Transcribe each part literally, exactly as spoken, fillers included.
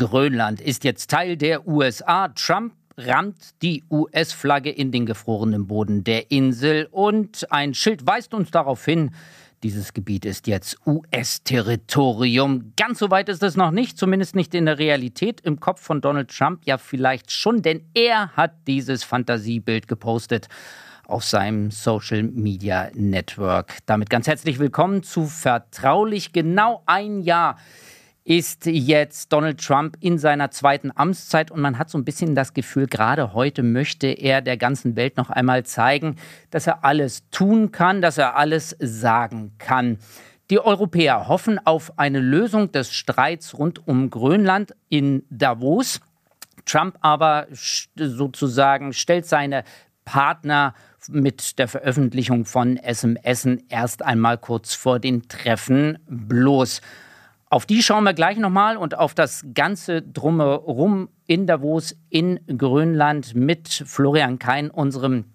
Grönland ist jetzt Teil der U S A. Trump rammt die U S-Flagge in den gefrorenen Boden der Insel und ein Schild weist uns darauf hin, dieses Gebiet ist jetzt U S-Territorium. Ganz so weit ist es noch nicht, zumindest nicht in der Realität. Im Kopf von Donald Trump ja vielleicht schon, denn er hat dieses Fantasiebild gepostet auf seinem Social Media Network. Damit ganz herzlich willkommen zu Vertraulich. Genau ein Jahr ist jetzt Donald Trump in seiner zweiten Amtszeit und man hat so ein bisschen das Gefühl, gerade heute möchte er der ganzen Welt noch einmal zeigen, dass er alles tun kann, dass er alles sagen kann. Die Europäer hoffen auf eine Lösung des Streits rund um Grönland in Davos. Trump aber sozusagen stellt seine Partner mit der Veröffentlichung von S M S erst einmal kurz vor den Treffen bloß. Auf die schauen wir gleich nochmal und auf das Ganze drumherum in Davos, in Grönland mit Florian Kein, unserem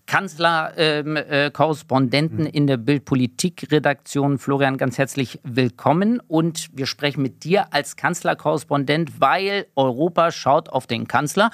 Kanzler-Korrespondenten ähm, äh, in der Bild-Politik-Redaktion. Florian, ganz herzlich willkommen und wir sprechen mit dir als Kanzlerkorrespondent, weil Europa schaut auf den Kanzler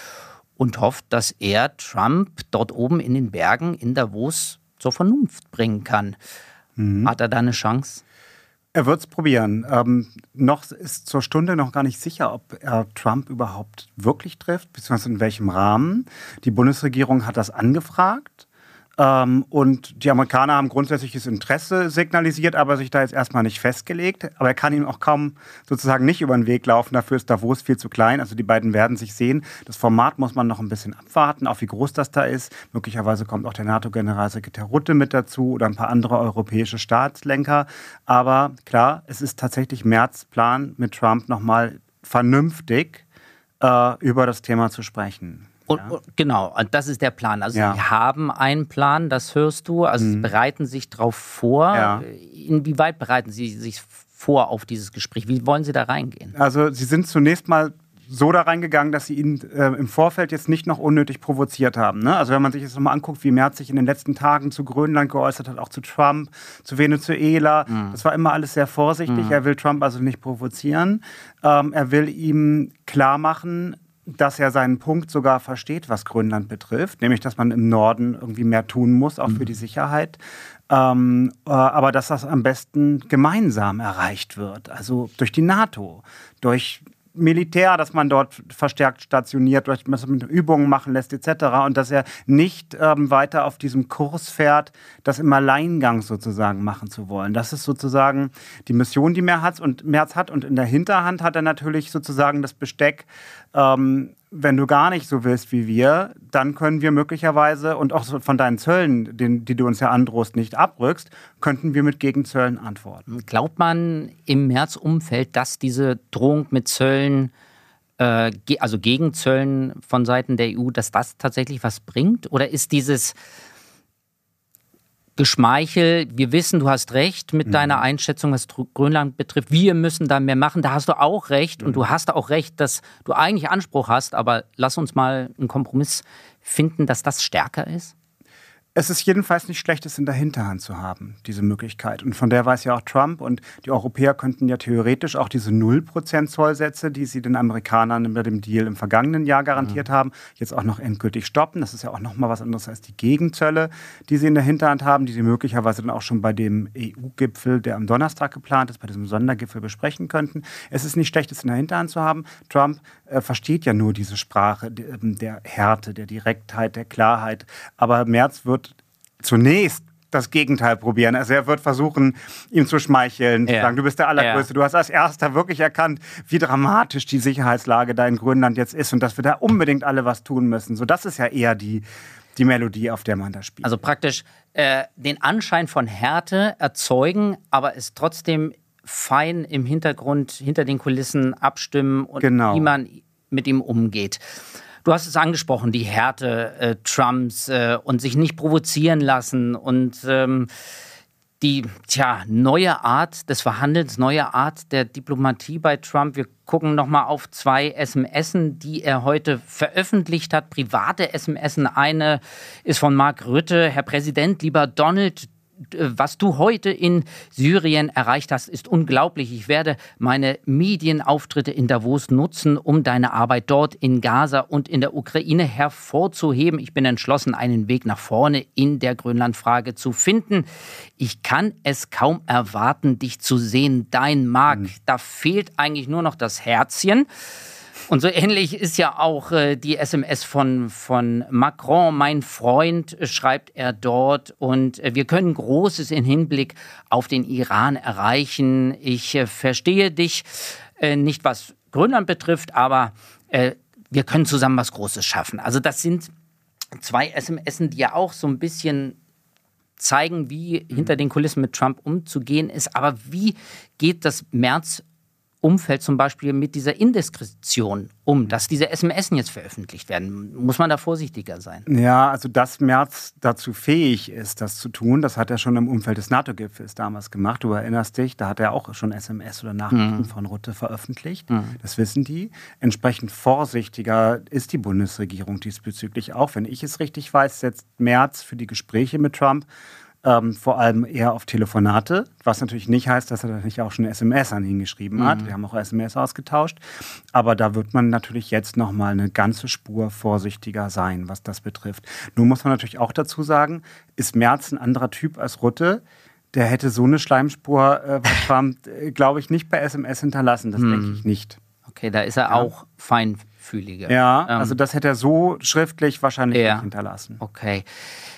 und hofft, dass er Trump dort oben in den Bergen in Davos zur Vernunft bringen kann. Mhm. Hat er da eine Chance? Er wird es probieren. Ähm, noch ist zur Stunde noch gar nicht sicher, ob er Trump überhaupt wirklich trifft, beziehungsweise in welchem Rahmen. Die Bundesregierung hat das angefragt. Ähm, und die Amerikaner haben grundsätzliches Interesse signalisiert, aber sich da jetzt erstmal nicht festgelegt. Aber er kann ihm auch kaum sozusagen nicht über den Weg laufen. Dafür ist Davos viel zu klein. Also die beiden werden sich sehen. Das Format muss man noch ein bisschen abwarten, auch wie groß das da ist. Möglicherweise kommt auch der NATO-Generalsekretär Rutte mit dazu oder ein paar andere europäische Staatslenker. Aber klar, es ist tatsächlich Merz' Plan, mit Trump nochmal vernünftig äh, über das Thema zu sprechen. Und, ja. Genau, das ist der Plan. Also ja. Sie haben einen Plan, das hörst du. Also mhm. Sie bereiten sich darauf vor. Ja. Inwieweit bereiten Sie sich vor auf dieses Gespräch? Wie wollen Sie da reingehen? Also Sie sind zunächst mal so da reingegangen, dass Sie ihn äh, im Vorfeld jetzt nicht noch unnötig provoziert haben. Ne? Also wenn man sich jetzt nochmal anguckt, wie Merz sich in den letzten Tagen zu Grönland geäußert hat, auch zu Trump, zu Venezuela. Mhm. Das war immer alles sehr vorsichtig. Mhm. Er will Trump also nicht provozieren. Ähm, er will ihm klar machen, dass er seinen Punkt sogar versteht, was Grönland betrifft, nämlich, dass man im Norden irgendwie mehr tun muss, auch für die Sicherheit, ähm, äh, aber dass das am besten gemeinsam erreicht wird, also durch die NATO, durch Militär, dass man dort verstärkt stationiert, dass man Übungen machen lässt et cetera. Und dass er nicht ähm, weiter auf diesem Kurs fährt, das im Alleingang sozusagen machen zu wollen. Das ist sozusagen die Mission, die Merz hat. Und, Merz hat. Und in der Hinterhand hat er natürlich sozusagen das Besteck, ähm, wenn du gar nicht so willst wie wir, dann können wir möglicherweise, und auch so von deinen Zöllen, den, die du uns ja androhst, nicht abrückst, könnten wir mit Gegenzöllen antworten. Glaubt man im Merz-Umfeld, dass diese Drohung mit Zöllen, äh, also Gegenzöllen von Seiten der E U, dass das tatsächlich was bringt? Oder ist dieses Geschmeichel, wir wissen, du hast recht mit mhm. deiner Einschätzung, was Grönland betrifft, wir müssen da mehr machen, da hast du auch recht mhm. und du hast auch recht, dass du eigentlich Anspruch hast, aber lass uns mal einen Kompromiss finden, dass das stärker ist? Es ist jedenfalls nicht schlecht, es in der Hinterhand zu haben, diese Möglichkeit. Und von der weiß ja auch Trump und die Europäer könnten ja theoretisch auch diese null Prozent Zollsätze, die sie den Amerikanern mit dem Deal im vergangenen Jahr garantiert mhm. haben, jetzt auch noch endgültig stoppen. Das ist ja auch noch mal was anderes als die Gegenzölle, die sie in der Hinterhand haben, die sie möglicherweise dann auch schon bei dem E U-Gipfel, der am Donnerstag geplant ist, bei diesem Sondergipfel besprechen könnten. Es ist nicht schlecht, es in der Hinterhand zu haben. Trump äh, versteht ja nur diese Sprache der, der Härte, der Direktheit, der Klarheit. Aber Merz wird zunächst das Gegenteil probieren. Also er wird versuchen, ihm zu schmeicheln, ja. zu sagen, du bist der Allergrößte. Ja. Du hast als Erster wirklich erkannt, wie dramatisch die Sicherheitslage da in Grönland jetzt ist und dass wir da unbedingt alle was tun müssen. So, das ist ja eher die, die Melodie, auf der man da spielt. Also praktisch äh, den Anschein von Härte erzeugen, aber es trotzdem fein im Hintergrund, hinter den Kulissen abstimmen und genau. wie man mit ihm umgeht. Du hast es angesprochen, die Härte äh, Trumps äh, und sich nicht provozieren lassen und ähm, die tja, neue Art des Verhandelns, neue Art der Diplomatie bei Trump. Wir gucken nochmal auf zwei S M S, die er heute veröffentlicht hat, private S M S. Eine ist von Mark Rutte. Herr Präsident, lieber Donald was du heute in Syrien erreicht hast, ist unglaublich. Ich werde meine Medienauftritte in Davos nutzen, um deine Arbeit dort in Gaza und in der Ukraine hervorzuheben. Ich bin entschlossen, einen Weg nach vorne in der Grönlandfrage zu finden. Ich kann es kaum erwarten, dich zu sehen. Dein Mark, mhm. da fehlt eigentlich nur noch das Herzchen. Und so ähnlich ist ja auch äh, die S M S von, von Macron, mein Freund, äh, schreibt er dort. Und äh, wir können Großes im Hinblick auf den Iran erreichen. Ich äh, verstehe dich äh, nicht, was Grönland betrifft, aber äh, wir können zusammen was Großes schaffen. Also das sind zwei S M S, die ja auch so ein bisschen zeigen, wie hinter den Kulissen mit Trump umzugehen ist. Aber wie geht das Merz Umfeld zum Beispiel mit dieser Indiskretion um, dass diese S M S jetzt veröffentlicht werden? Muss man da vorsichtiger sein? Ja, also dass Merz dazu fähig ist, das zu tun, das hat er schon im Umfeld des NATO-Gipfels damals gemacht. Du erinnerst dich, da hat er auch schon S M S oder Nachrichten mhm. von Rutte veröffentlicht. Mhm. Das wissen die. Entsprechend vorsichtiger ist die Bundesregierung diesbezüglich auch. Wenn ich es richtig weiß, setzt Merz für die Gespräche mit Trump Ähm, vor allem eher auf Telefonate, was natürlich nicht heißt, dass er da nicht auch schon eine S M S an ihn geschrieben hat. Mhm. Wir haben auch S M S ausgetauscht. Aber da wird man natürlich jetzt nochmal eine ganze Spur vorsichtiger sein, was das betrifft. Nun muss man natürlich auch dazu sagen, ist Merz ein anderer Typ als Rutte? Der hätte so eine Schleimspur äh, bei Trump, äh, glaube ich, nicht per S M S hinterlassen. Das mhm. denke ich nicht. Okay, da ist er ja. auch feinfühliger. Ja, ähm. also das hätte er so schriftlich wahrscheinlich ja. nicht hinterlassen. Okay.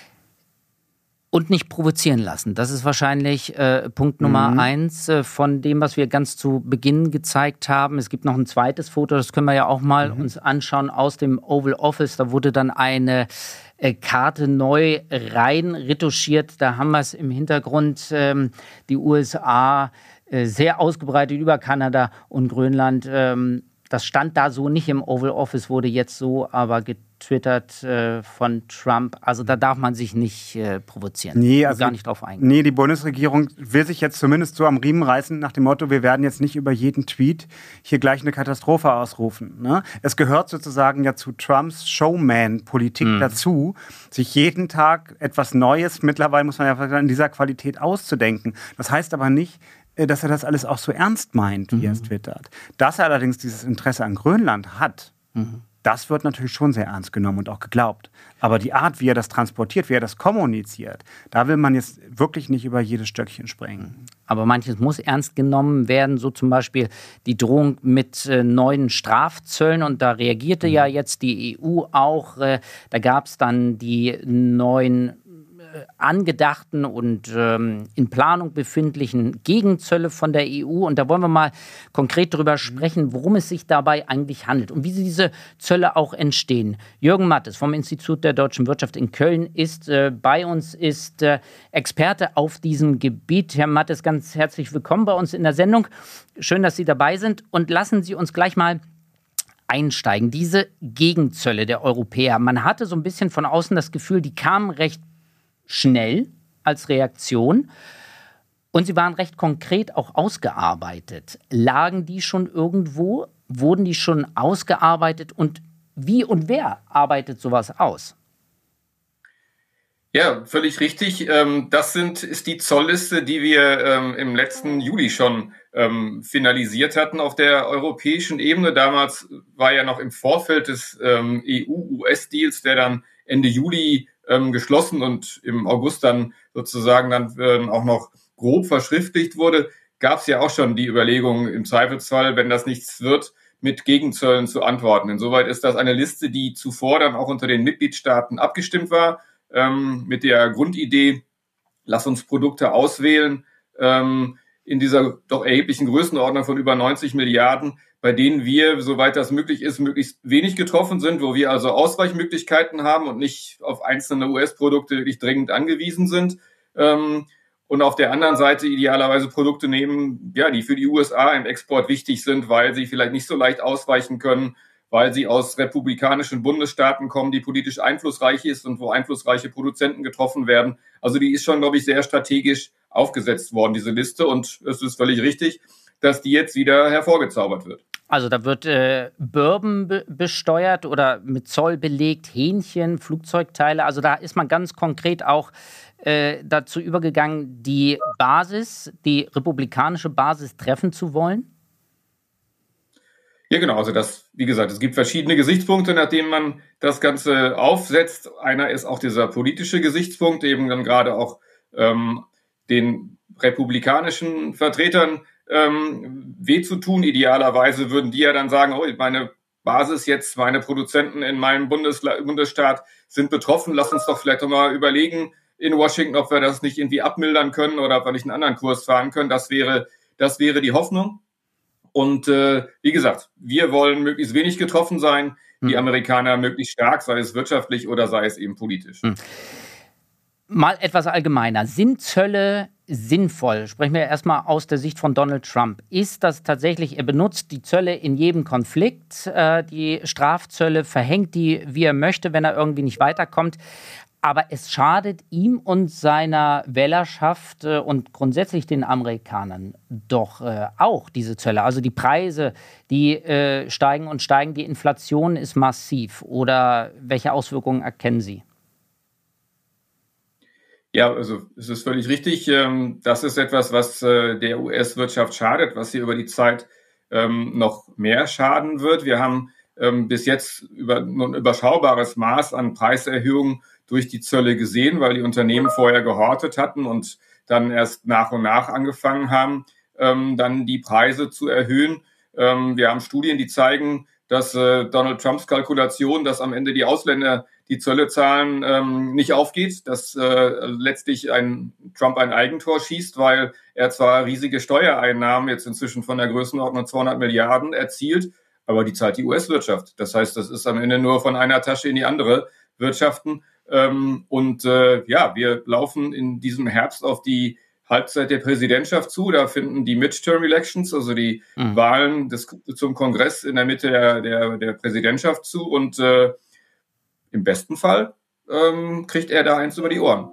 Und nicht provozieren lassen. Das ist wahrscheinlich äh, Punkt Nummer mhm. eins äh, von dem, was wir ganz zu Beginn gezeigt haben. Es gibt noch ein zweites Foto, das können wir ja auch mal mhm. uns anschauen aus dem Oval Office. Da wurde dann eine äh, Karte neu rein retuschiert. Da haben wir es im Hintergrund, ähm, die U S A äh, sehr ausgebreitet über Kanada und Grönland. Ähm, das stand da so nicht im Oval Office, wurde jetzt so aber getwittert äh, von Trump. Also da darf man sich nicht äh, provozieren. Nee, also gar nicht drauf eingehen. Nee, die Bundesregierung will sich jetzt zumindest so am Riemen reißen nach dem Motto, wir werden jetzt nicht über jeden Tweet hier gleich eine Katastrophe ausrufen. Ne? Es gehört sozusagen ja zu Trumps Showman-Politik mhm. dazu, sich jeden Tag etwas Neues, mittlerweile muss man ja sagen, in dieser Qualität auszudenken. Das heißt aber nicht, dass er das alles auch so ernst meint, wie mhm. er es twittert. Dass er allerdings dieses Interesse an Grönland hat, mhm. das wird natürlich schon sehr ernst genommen und auch geglaubt. Aber die Art, wie er das transportiert, wie er das kommuniziert, da will man jetzt wirklich nicht über jedes Stöckchen springen. Aber manches muss ernst genommen werden, so zum Beispiel die Drohung mit äh, neuen Strafzöllen. Und da reagierte mhm. ja jetzt die E U auch. Äh, da gab es dann die neuen angedachten und ähm, in Planung befindlichen Gegenzölle von der E U. Und da wollen wir mal konkret darüber sprechen, worum es sich dabei eigentlich handelt und wie diese Zölle auch entstehen. Jürgen Mattes vom Institut der Deutschen Wirtschaft in Köln ist äh, bei uns, ist äh, Experte auf diesem Gebiet. Herr Mattes, ganz herzlich willkommen bei uns in der Sendung. Schön, dass Sie dabei sind. Und lassen Sie uns gleich mal einsteigen. Diese Gegenzölle der Europäer, man hatte so ein bisschen von außen das Gefühl, die kamen recht schnell als Reaktion und sie waren recht konkret auch ausgearbeitet. Lagen die schon irgendwo? Wurden die schon ausgearbeitet? Und wie und wer arbeitet sowas aus? Ja, völlig richtig. Das sind, ist die Zollliste, die wir im letzten Juli schon finalisiert hatten auf der europäischen Ebene. Damals war ja noch im Vorfeld des E U-U S-Deals, der dann Ende Juli ähm, geschlossen und im August dann sozusagen dann ähm, auch noch grob verschriftlicht wurde, gab es ja auch schon die Überlegung, im Zweifelsfall, wenn das nichts wird, mit Gegenzöllen zu antworten. Insoweit ist das eine Liste, die zuvor dann auch unter den Mitgliedstaaten abgestimmt war, ähm, mit der Grundidee, lass uns Produkte auswählen, ähm, in dieser doch erheblichen Größenordnung von über neunzig Milliarden, bei denen wir, soweit das möglich ist, möglichst wenig getroffen sind, wo wir also Ausweichmöglichkeiten haben und nicht auf einzelne U S-Produkte wirklich dringend angewiesen sind. Und auf der anderen Seite idealerweise Produkte nehmen, ja, die für die U S A im Export wichtig sind, weil sie vielleicht nicht so leicht ausweichen können, weil sie aus republikanischen Bundesstaaten kommen, die politisch einflussreich ist und wo einflussreiche Produzenten getroffen werden. Also die ist schon, glaube ich, sehr strategisch aufgesetzt worden, diese Liste. Und es ist völlig richtig, dass die jetzt wieder hervorgezaubert wird. Also da wird äh, Bourbon be- besteuert oder mit Zoll belegt, Hähnchen, Flugzeugteile. Also da ist man ganz konkret auch äh, dazu übergegangen, die Basis, die republikanische Basis treffen zu wollen? Ja, genau. Also das, wie gesagt, es gibt verschiedene Gesichtspunkte, nachdem man das Ganze aufsetzt. Einer ist auch dieser politische Gesichtspunkt, eben dann gerade auch ähm, den republikanischen Vertretern ähm, weh zu tun. Idealerweise würden die ja dann sagen, oh, meine Basis jetzt, meine Produzenten in meinem Bundesla- Bundesstaat sind betroffen. Lass uns doch vielleicht doch mal überlegen in Washington, ob wir das nicht irgendwie abmildern können oder ob wir nicht einen anderen Kurs fahren können. Das wäre, das wäre die Hoffnung. Und äh, wie gesagt, wir wollen möglichst wenig getroffen sein, die hm. Amerikaner möglichst stark, sei es wirtschaftlich oder sei es eben politisch. Hm. Mal etwas allgemeiner. Sind Zölle sinnvoll? Sprechen wir erstmal aus der Sicht von Donald Trump. Ist das tatsächlich, er benutzt die Zölle in jedem Konflikt, äh, die Strafzölle, verhängt die, wie er möchte, wenn er irgendwie nicht weiterkommt. Aber es schadet ihm und seiner Wählerschaft äh, und grundsätzlich den Amerikanern doch äh, auch, diese Zölle. Also die Preise, die äh, steigen und steigen, die Inflation ist massiv. Oder welche Auswirkungen erkennen Sie? Ja, also es ist völlig richtig. Ähm, das ist etwas, was äh, der U S-Wirtschaft schadet, was hier über die Zeit ähm, noch mehr schaden wird. Wir haben ähm, bis jetzt über, nur ein überschaubares Maß an Preiserhöhungen durch die Zölle gesehen, weil die Unternehmen vorher gehortet hatten und dann erst nach und nach angefangen haben, ähm, dann die Preise zu erhöhen. Ähm, wir haben Studien, die zeigen, dass äh, Donald Trumps Kalkulation, dass am Ende die Ausländer die Zölle zahlen, ähm, nicht aufgeht, dass äh, letztlich ein Trump ein Eigentor schießt, weil er zwar riesige Steuereinnahmen jetzt inzwischen von der Größenordnung zweihundert Milliarden erzielt, aber die zahlt die U S-Wirtschaft. Das heißt, das ist am Ende nur von einer Tasche in die andere wirtschaften. Ähm, und äh, ja, wir laufen in diesem Herbst auf die Halbzeit der Präsidentschaft zu. Da finden die Midterm Elections, also die mhm. Wahlen des, zum Kongress in der Mitte der, der, der Präsidentschaft zu. Und äh, im besten Fall ähm, kriegt er da eins über die Ohren.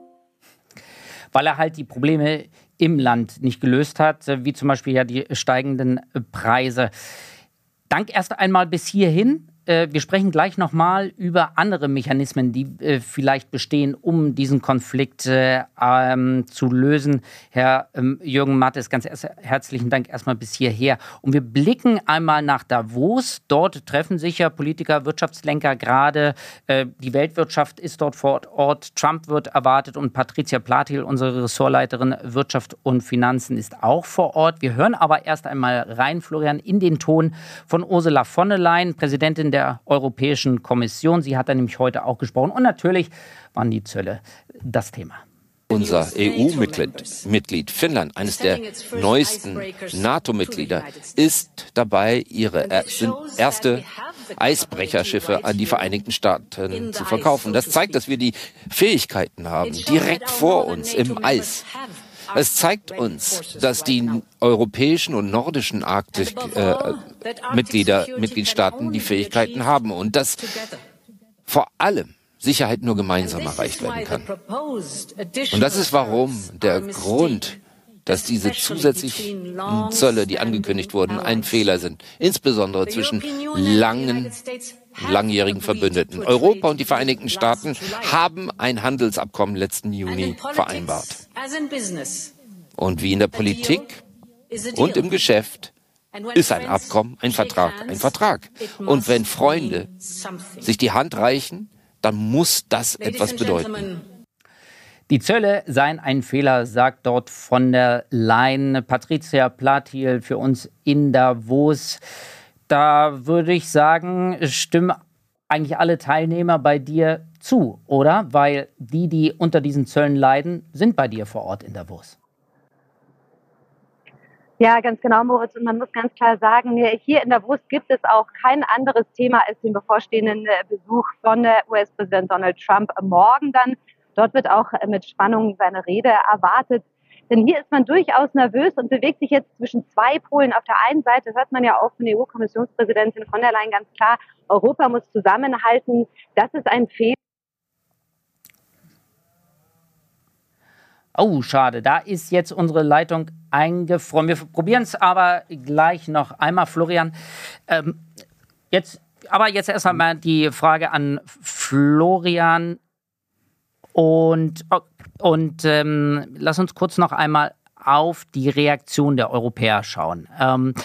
Weil er halt die Probleme im Land nicht gelöst hat, wie zum Beispiel ja die steigenden Preise. Dank erst einmal bis hierhin. Wir sprechen gleich nochmal über andere Mechanismen, die äh, vielleicht bestehen, um diesen Konflikt äh, ähm, zu lösen. Herr ähm, Jürgen Mattes, ganz herzlichen Dank erstmal bis hierher. Und wir blicken einmal nach Davos. Dort treffen sich ja Politiker, Wirtschaftslenker gerade. Äh, die Weltwirtschaft ist dort vor Ort. Trump wird erwartet und Patricia Platil, unsere Ressortleiterin Wirtschaft und Finanzen, ist auch vor Ort. Wir hören aber erst einmal rein, Florian, in den Ton von Ursula von der Leyen, Präsidentin der Europäischen Kommission. Sie hat da nämlich heute auch gesprochen. Und natürlich waren die Zölle das Thema. Unser E U-Mitglied Finnland, eines der neuesten NATO-Mitglieder, ist dabei, ihre erste Eisbrecherschiffe an die Vereinigten Staaten zu verkaufen. Das zeigt, dass wir die Fähigkeiten haben, direkt vor uns im Eis. Es zeigt uns, dass die europäischen und nordischen Arktik-Mitglieder, äh, Mitgliedstaaten die Fähigkeiten haben und dass vor allem Sicherheit nur gemeinsam erreicht werden kann. Und das ist warum der Grund, dass diese zusätzlichen Zölle, die angekündigt wurden, ein Fehler sind. Insbesondere zwischen langen, langjährigen Verbündeten. Europa und die Vereinigten Staaten haben ein Handelsabkommen letzten Juni vereinbart. Und wie in der Politik und im Geschäft ist ein Abkommen, ein Vertrag, ein Vertrag. Und wenn Freunde sich die Hand reichen, dann muss das etwas bedeuten. Die Zölle seien ein Fehler, sagt dort von der Leyen Patricia Platil für uns in Davos. Da würde ich sagen, stimmen eigentlich alle Teilnehmer bei dir zu, oder? Weil die, die unter diesen Zöllen leiden, sind bei dir vor Ort in Davos. Ja, ganz genau, Moritz. Und man muss ganz klar sagen, hier in Davos gibt es auch kein anderes Thema als den bevorstehenden Besuch von U S-Präsident Donald Trump morgen dann. Dort wird auch mit Spannung seine Rede erwartet. Denn hier ist man durchaus nervös und bewegt sich jetzt zwischen zwei Polen. Auf der einen Seite hört man ja auch von der E U-Kommissionspräsidentin von der Leyen ganz klar, Europa muss zusammenhalten. Das ist ein Fehler. Oh, schade. Da ist jetzt unsere Leitung eingefroren. Wir probieren es aber gleich noch einmal, Florian. Ähm, jetzt, aber jetzt erst einmal die Frage an Florian. Und, und ähm, lass uns kurz noch einmal auf die Reaktion der Europäer schauen. Ähm,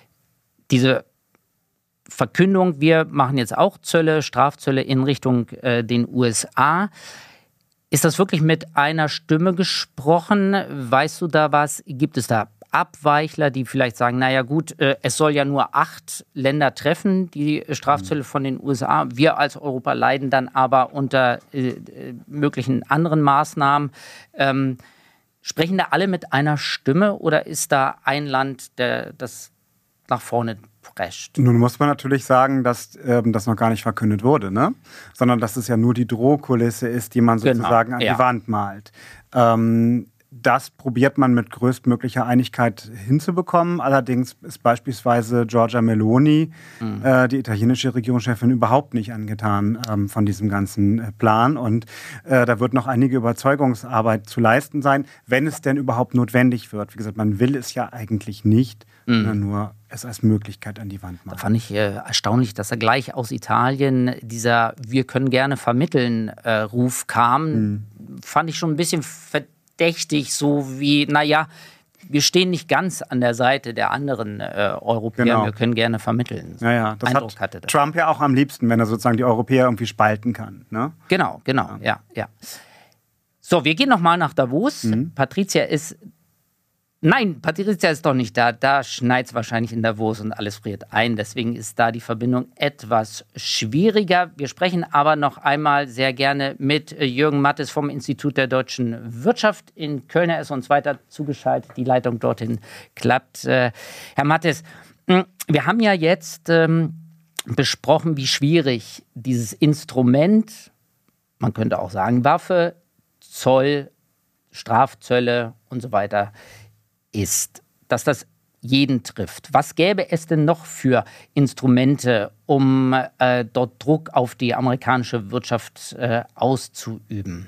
diese Verkündung, wir machen jetzt auch Zölle, Strafzölle in Richtung äh, den U S A. Ist das wirklich mit einer Stimme gesprochen? Weißt du da was? Gibt es da Abweichler, die vielleicht sagen, naja gut, äh, es soll ja nur acht Länder treffen, die Strafzölle von den U S A. Wir als Europa leiden dann aber unter äh, möglichen anderen Maßnahmen. Ähm, sprechen da alle mit einer Stimme oder ist da ein Land, der das nach vorne prescht? Nun muss man natürlich sagen, dass ähm, das noch gar nicht verkündet wurde, ne? Sondern dass es ja nur die Drohkulisse ist, die man sozusagen genau, an ja. die Wand malt. Ähm, Das probiert man mit größtmöglicher Einigkeit hinzubekommen. Allerdings ist beispielsweise Giorgia Meloni, mhm. äh, die italienische Regierungschefin, überhaupt nicht angetan ähm, von diesem ganzen äh, Plan. Und äh, da wird noch einige Überzeugungsarbeit zu leisten sein, wenn es denn überhaupt notwendig wird. Wie gesagt, man will es ja eigentlich nicht, mhm. sondern nur es als Möglichkeit an die Wand machen. Da fand ich äh, erstaunlich, dass er gleich aus Italien dieser "Wir können gerne vermitteln" äh, Ruf kam. Mhm. Fand ich schon ein bisschen verdächtig. Verdächtig, so wie, naja, wir stehen nicht ganz an der Seite der anderen äh, Europäer, genau. wir können gerne vermitteln. Ja, ja, das Eindruck hat hatte das. Trump ja auch am liebsten, wenn er sozusagen die Europäer irgendwie spalten kann. Ne? Genau, genau, ja, ja. So, wir gehen nochmal nach Davos. Mhm. Patricia ist, nein, Patricia ist doch nicht da. Da schneit es wahrscheinlich in Davos und alles friert ein. Deswegen ist da die Verbindung etwas schwieriger. Wir sprechen aber noch einmal sehr gerne mit Jürgen Mattes vom Institut der deutschen Wirtschaft in Köln. Er ist uns weiter zugeschaltet. Die Leitung dorthin klappt. Äh, Herr Mattes, wir haben ja jetzt ähm, besprochen, wie schwierig dieses Instrument, man könnte auch sagen Waffe, Zoll, Strafzölle und so weiter ist, dass das jeden trifft. Was gäbe es denn noch für Instrumente, um äh, dort Druck auf die amerikanische Wirtschaft äh, auszuüben?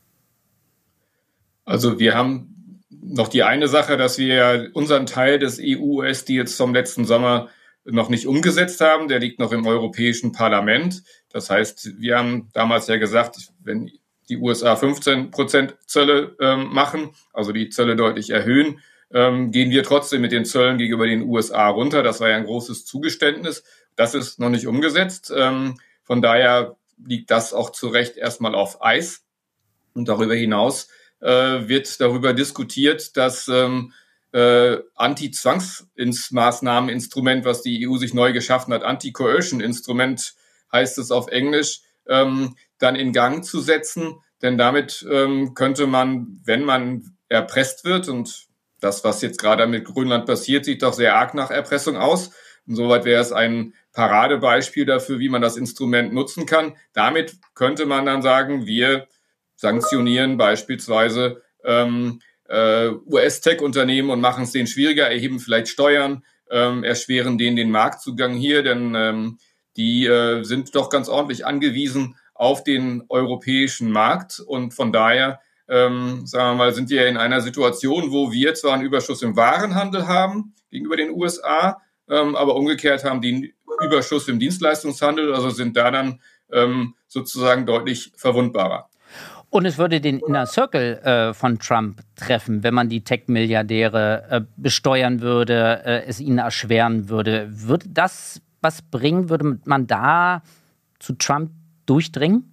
Also wir haben noch die eine Sache, dass wir unseren Teil des E U-U S-Deals vom letzten Sommer noch nicht umgesetzt haben. Der liegt noch im Europäischen Parlament. Das heißt, wir haben damals ja gesagt, wenn die U S A fünfzehn Prozent Zölle ähm, machen, also die Zölle deutlich erhöhen, Ähm, gehen wir trotzdem mit den Zöllen gegenüber den U S A runter. Das war ja ein großes Zugeständnis. Das ist noch nicht umgesetzt. Ähm, von daher liegt das auch zu Recht erstmal auf Eis. Und darüber hinaus äh, wird darüber diskutiert, dass ähm, äh, Anti-Zwangsmaßnahmen-Instrument, was die E U sich neu geschaffen hat, Anti-Coercion-Instrument heißt es auf Englisch, ähm, dann in Gang zu setzen. Denn damit ähm, könnte man, wenn man erpresst wird, und das, was jetzt gerade mit Grönland passiert, sieht doch sehr arg nach Erpressung aus. Insoweit wäre es ein Paradebeispiel dafür, wie man das Instrument nutzen kann. Damit könnte man dann sagen, wir sanktionieren beispielsweise ähm, äh, U S-Tech-Unternehmen und machen es denen schwieriger, erheben vielleicht Steuern, ähm, erschweren denen den Marktzugang hier, denn ähm, die äh, sind doch ganz ordentlich angewiesen auf den europäischen Markt und von daher Ähm, sagen wir mal, sind wir in einer Situation, wo wir zwar einen Überschuss im Warenhandel haben gegenüber den U S A, ähm, aber umgekehrt haben die einen Überschuss im Dienstleistungshandel, also sind da dann ähm, sozusagen deutlich verwundbarer. Und es würde den Inner Circle äh, von Trump treffen, wenn man die Tech-Milliardäre äh, besteuern würde, äh, es ihnen erschweren würde. Würde das was bringen? Würde man da zu Trump durchdringen?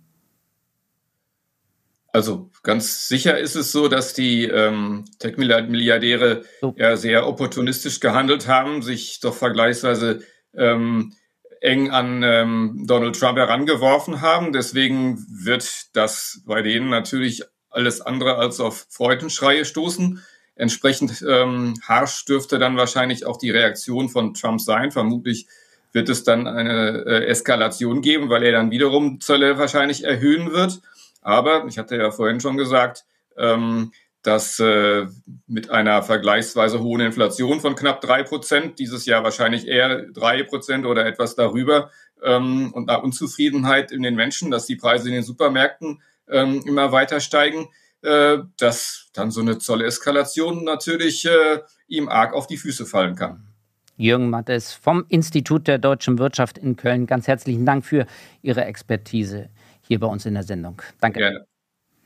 Also ganz sicher ist es so, dass die ähm, Tech-Milliardäre so. ja sehr opportunistisch gehandelt haben, sich doch vergleichsweise ähm, eng an ähm, Donald Trump herangeworfen haben. Deswegen wird das bei denen natürlich alles andere als auf Freudenschreie stoßen. Entsprechend ähm, harsch dürfte dann wahrscheinlich auch die Reaktion von Trump sein. Vermutlich wird es dann eine äh, Eskalation geben, weil er dann wiederum Zölle wahrscheinlich erhöhen wird. Aber ich hatte ja vorhin schon gesagt, ähm, dass äh, mit einer vergleichsweise hohen Inflation von knapp drei Prozent, dieses Jahr wahrscheinlich eher drei Prozent oder etwas darüber, ähm, und einer Unzufriedenheit in den Menschen, dass die Preise in den Supermärkten ähm, immer weiter steigen, äh, dass dann so eine Zolleskalation natürlich äh, ihm arg auf die Füße fallen kann. Jürgen Mattes vom Institut der deutschen Wirtschaft in Köln, ganz herzlichen Dank für Ihre Expertise hier bei uns in der Sendung. Danke. Gerne.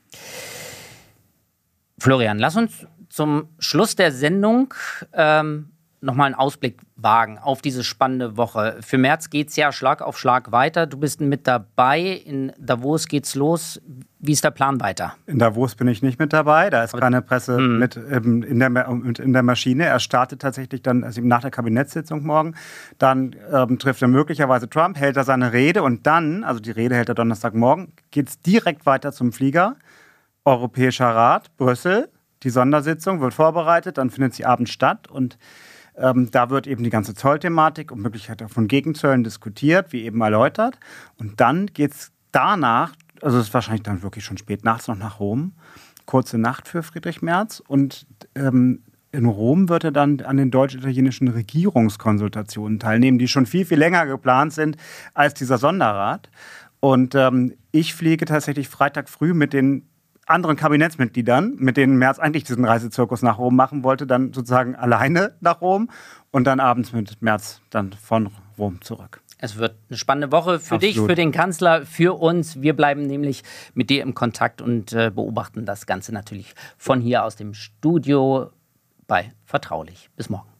Florian, lass uns zum Schluss der Sendung ähm, nochmal einen Ausblick wagen auf diese spannende Woche. Für Merz geht es ja Schlag auf Schlag weiter. Du bist mit dabei. In Davos geht's los. Wie ist der Plan weiter? In Davos bin ich nicht mit dabei. Da ist Aber, keine Presse mh. mit ähm, in, der, in der Maschine. Er startet tatsächlich dann also nach der Kabinettssitzung morgen. Dann ähm, trifft er möglicherweise Trump, hält er seine Rede und dann, also die Rede hält er Donnerstagmorgen, geht es direkt weiter zum Flieger. Europäischer Rat, Brüssel. Die Sondersitzung wird vorbereitet, dann findet sie abends statt und ähm, da wird eben die ganze Zollthematik und Möglichkeit von Gegenzöllen diskutiert, wie eben erläutert. Und dann geht es danach, also es ist wahrscheinlich dann wirklich schon spät nachts noch nach Rom, kurze Nacht für Friedrich Merz und ähm, in Rom wird er dann an den deutsch-italienischen Regierungskonsultationen teilnehmen, die schon viel, viel länger geplant sind als dieser Sonderrat. Und ähm, ich fliege tatsächlich Freitag früh mit den anderen Kabinettsmitgliedern, mit denen Merz eigentlich diesen Reisezirkus nach Rom machen wollte, dann sozusagen alleine nach Rom und dann abends mit Merz dann von Rom zurück. Es wird eine spannende Woche für Absolut. dich, für den Kanzler, für uns. Wir bleiben nämlich mit dir im Kontakt und äh, beobachten das Ganze natürlich von hier aus dem Studio bei Vertraulich. Bis morgen.